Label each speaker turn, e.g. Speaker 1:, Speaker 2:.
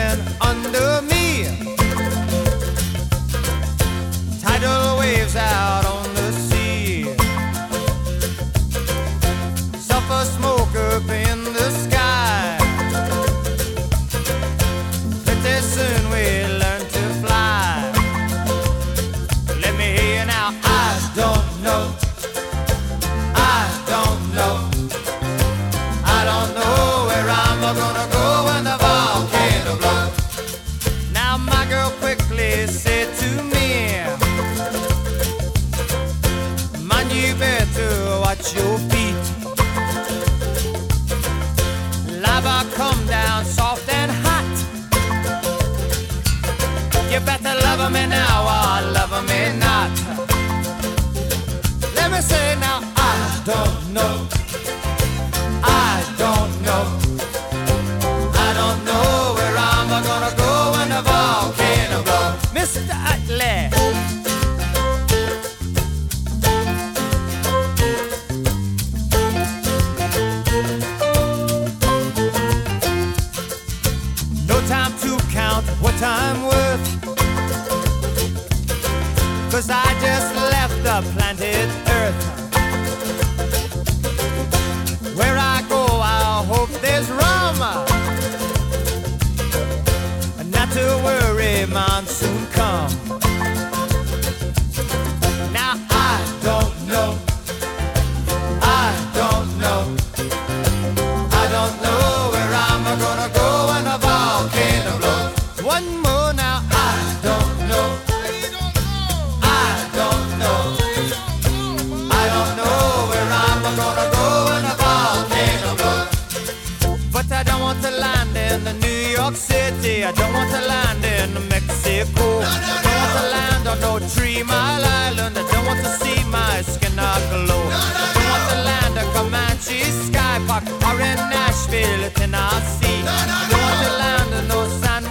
Speaker 1: living under me. Tidal waves out on the sea. Sulfur smoke up in the sky. Pretty soon we'll learn to fly. Let me hear you now. I don't know. I don't know. I don't know where I'm gonna go when the volcano blows. Now my girl quickly said to me, man, you better watch your feet. Lava come down soft and hot. You better love me now or love me not. Let me say now, I don't know. I don't know. I don't know where I'm gonna go when the volcano blows. Mr. Utley. No time to count what I'm worth, 'cause I just left the planet Earth. Where I go, I hope there's rum. Not to worry, monsoon come. Now I don't know. I don't know. I don't know where I'm gonna go when the volcano blows. One more now. I don't know. I don't know. I don't know where I'm gonna go when the volcano blows. But I don't want to land in the New York City. I don't want to land in Mexico. I don't want to land on no 3 Mile Island. I don't want to see my skin glow. I don't want to land in Comanche Sky Park or in Nashville, Tennessee. I don't want to land in no San